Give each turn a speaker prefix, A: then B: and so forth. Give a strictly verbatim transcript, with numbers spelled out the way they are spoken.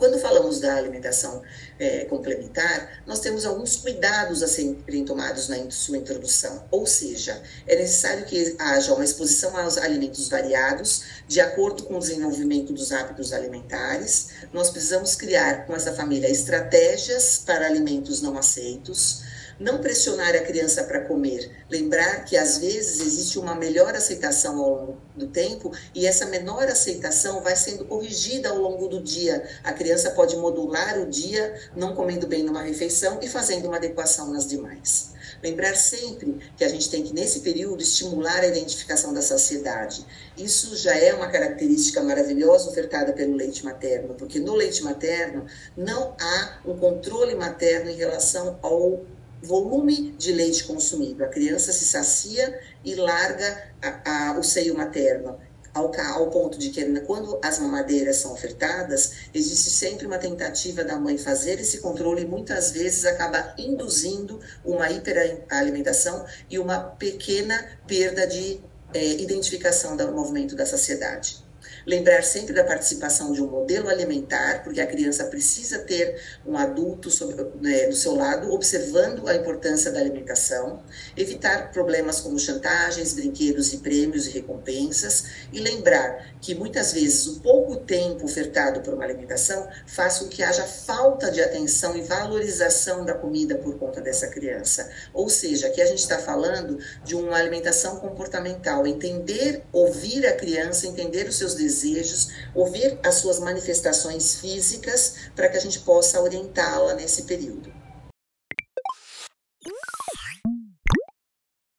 A: Quando falamos da alimentação é, complementar, nós temos alguns cuidados a serem tomados na sua introdução, ou seja, é necessário que haja uma exposição aos alimentos variados, de acordo com o desenvolvimento dos hábitos alimentares. Nós precisamos criar com essa família estratégias para alimentos não aceitos, não pressionar a criança para comer, lembrar que às vezes existe uma melhor aceitação ao longo do tempo e essa menor aceitação vai sendo corrigida ao longo do dia. A criança pode modular o dia não comendo bem numa refeição e fazendo uma adequação nas demais. Lembrar sempre que a gente tem que, nesse período, estimular a identificação da saciedade. Isso já é uma característica maravilhosa ofertada pelo leite materno, porque no leite materno não há um controle materno em relação ao volume de leite consumido. A criança se sacia e larga a, a, o seio materno, ao, ao ponto de que quando as mamadeiras são ofertadas, existe sempre uma tentativa da mãe fazer esse controle e muitas vezes acaba induzindo uma hiperalimentação e uma pequena perda de é, identificação do movimento da saciedade. Lembrar sempre da participação de um modelo alimentar, porque a criança precisa ter um adulto sobre, né, do seu lado, observando a importância da alimentação. Evitar problemas como chantagens, brinquedos e prêmios e recompensas. E lembrar que muitas vezes o pouco tempo ofertado por uma alimentação faz com que haja falta de atenção e valorização da comida por conta dessa criança. Ou seja, aqui a gente está falando de uma alimentação comportamental, entender, ouvir a criança, entender os seus desejos, desejos, ouvir as suas manifestações físicas para que a gente possa orientá-la nesse período.